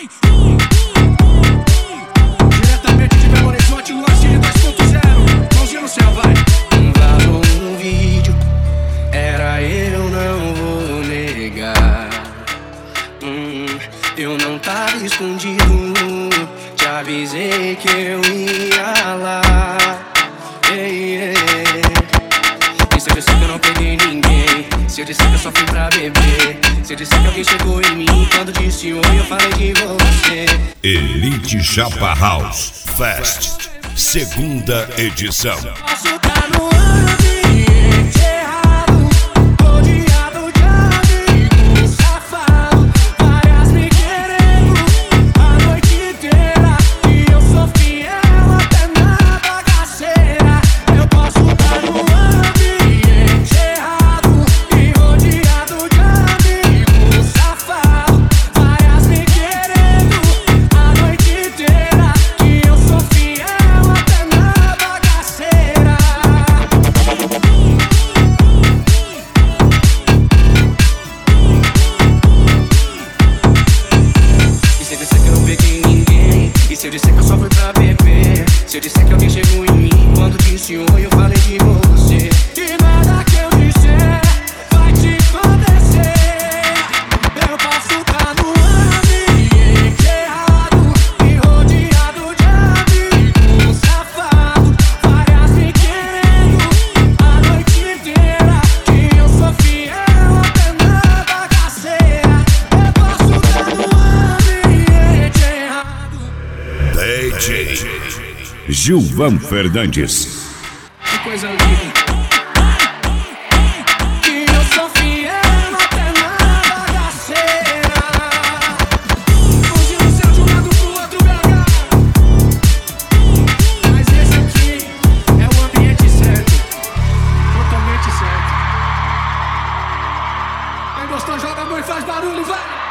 Diretamente de Belo Horizonte, Luacine 2.0. Mãozinha no céu, vai. Vazou um vídeo, era eu, não vou negar. Eu não tava escondido, te avisei que eu ia lá. E se eu disser que eu não peguei ninguém, se eu disser que eu só fui pra beber, se eu disser que alguém chegou em mim quando disse oi, eu falei de você. Elite Japa House Fest, segunda edição. Posso tá no ambiente errado, rodeado de amigos safados, várias me querendo a noite inteira, e eu sou fiel até na bagaceira. Eu posso tá no ambiente errado e rodeado de amigos safados, várias me querendo a noite inteira, e eu sou fiel até na bagaceira. E se eu disser que eu não peguei ninguém, e se eu disser que eu só fui pra beber, se eu disser que alguém chegou em mim quando disse oi, eu falei de você. E nada que eu disser vai te acontecer. Eu posso tá no ambiente errado e rodeado de amigos safados, várias me querendo a noite inteira, que eu sou fiel até na bagaceira. Eu posso tá no ambiente errado. DJ Gilvan Fernandes. Que coisa linda. Que eu sou fiel até na bagaceira. Mãozinha no céu de um lado pro outro, BH. Mas esse aqui é o ambiente certo. Totalmente certo. Quem gostou, joga a mão e faz barulho, vai!